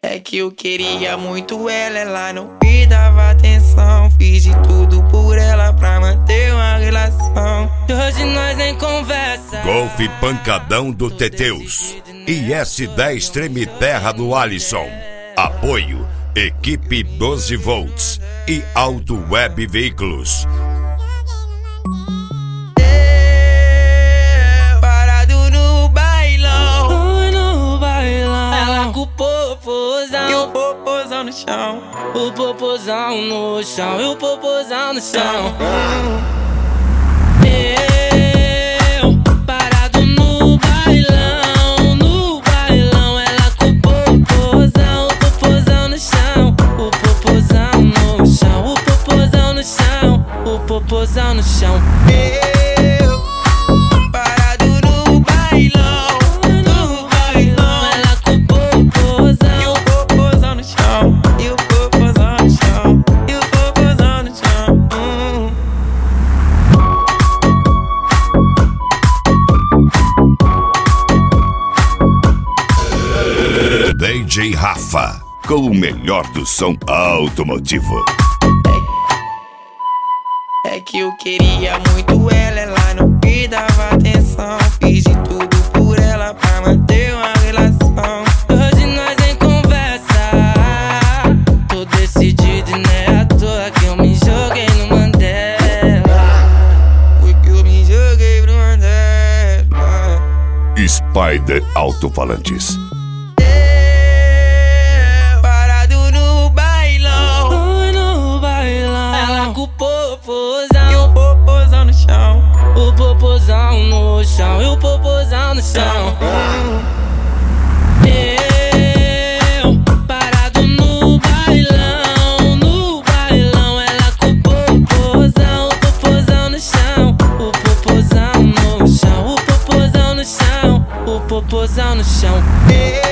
É que eu queria muito ela não me dava atenção. Fiz de tudo por ela pra manter uma relação. Hoje nós nem conversa. Golf Pancadão do Teteus. IS10 Treme Terra do Alisson. Apoio Equipe 12 Volts e Auto Web Veículos. Parado no bailão, No bailão. Ela com o popozão e o popozão no chão. O popozão no chão. E o popozão no chão. Eu parado no bailão. No bailão. Ela com o popozão. O popozão no chão. O popozão no chão. O popozão no chão. O popozão no chão. Eu parado no bailão, no bailão. Ela com o popozão. E o popozão no chão. E o popozão no chão. E o popozão no chão. DJ Rafa, com o melhor do som automotivo. É que eu queria muito ela não me dava atenção. Fiz de tudo por ela pra manter uma relação. Hoje nós nem conversa. Tô decidido e não é à toa que eu me joguei no Mandela. Foi que eu me joguei pro Mandela. Spider Alto-Falantes. Parado no bailão, No bailão. Ela com o e popozão. o popozão no chão. O popozão no chão. E o popozão no chão. Eu parado no bailão. No bailão. Ela com o popozão. O popozão no chão. O popozão no chão. O popozão no chão. O popozão no chão.